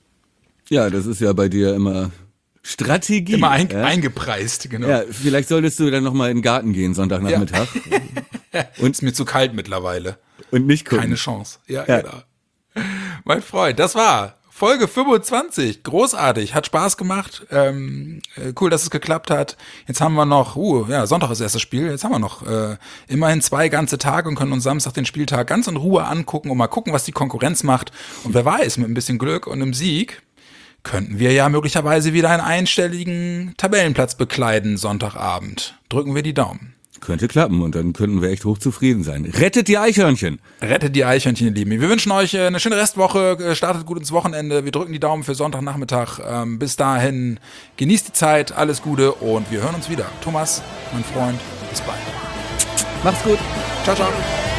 Speaker 1: Ja, das ist ja bei dir immer Strategie.
Speaker 3: Immer ein,
Speaker 1: ja?
Speaker 3: eingepreist, genau.
Speaker 1: Ja, vielleicht solltest du dann nochmal in den Garten gehen, Sonntagnachmittag.
Speaker 3: Ja. Und ist mir zu kalt mittlerweile.
Speaker 1: Und nicht gucken.
Speaker 3: Keine Chance. Ja,
Speaker 1: ja.
Speaker 3: genau. Mein Freund, das war Folge fünfundzwanzig. Großartig, hat Spaß gemacht. Ähm, cool, dass es geklappt hat. Jetzt haben wir noch, uh, ja, Sonntag ist das erste Spiel. Jetzt haben wir noch äh, immerhin zwei ganze Tage und können uns Samstag den Spieltag ganz in Ruhe angucken und mal gucken, was die Konkurrenz macht. Und wer weiß, mit ein bisschen Glück und einem Sieg könnten wir ja möglicherweise wieder einen einstelligen Tabellenplatz bekleiden Sonntagabend. Drücken wir die Daumen.
Speaker 1: Könnte klappen und dann könnten wir echt hochzufrieden sein. Rettet die Eichhörnchen!
Speaker 3: Rettet die Eichhörnchen, ihr Lieben. Wir wünschen euch eine schöne Restwoche, startet gut ins Wochenende. Wir drücken die Daumen für Sonntagnachmittag. Ähm, bis dahin, genießt die Zeit, alles Gute und wir hören uns wieder. Thomas, mein Freund, bis bald.
Speaker 1: Macht's gut.
Speaker 3: Ciao, ciao.